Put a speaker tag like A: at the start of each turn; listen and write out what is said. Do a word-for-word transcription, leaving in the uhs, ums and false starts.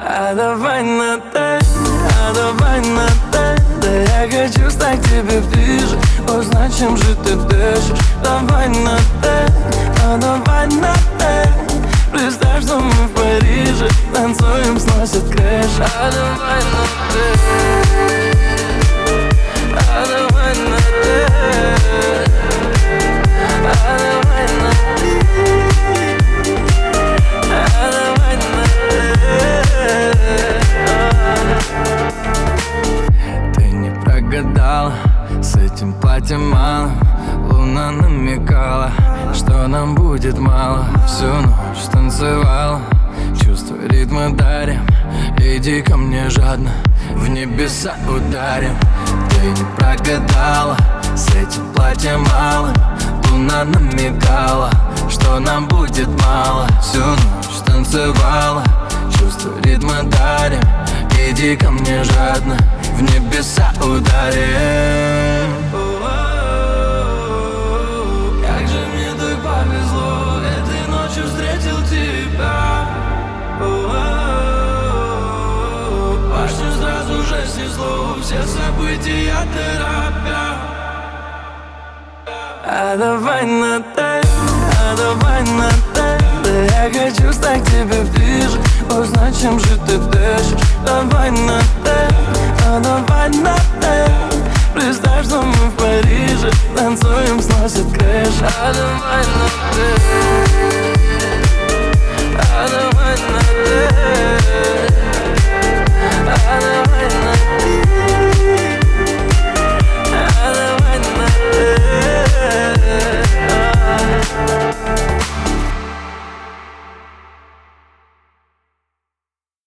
A: А давай на «ты», а давай на «ты». Да я хочу стать к тебе ближе, узнать, чем же ты дышишь. Давай на «ты», а давай на «ты». Представь, что мы в Париже, танцуем, сносит крышу. А давай на «ты», а давай на «ты», а давай на «ты», а давай на «ты». Ты не прогадала, с этим платьем мало. Луна намекала, что нам будет мало. Всю ночь танцевала, чувства, ритмы дарим. Иди ко мне жадно, в небеса ударим. Ты не прогадала, с этим платьем мало. Луна намекала, что нам будет мало. Всю ночь танцевала, чувства, ритмы дарим. Иди ко мне жадно, в небеса ударим. Как же мне так повезло, этой ночью встретил тебя. Башню сразу же снесло, все события торопя. А давай на «ты», а давай на «ты». Да я хочу стать к тебе ближе, узнать, чем же ты дышишь. Давай на «ты», а давай на «ты». Представь, что мы в Париже, танцуем, сносит крышу. А давай на «ты».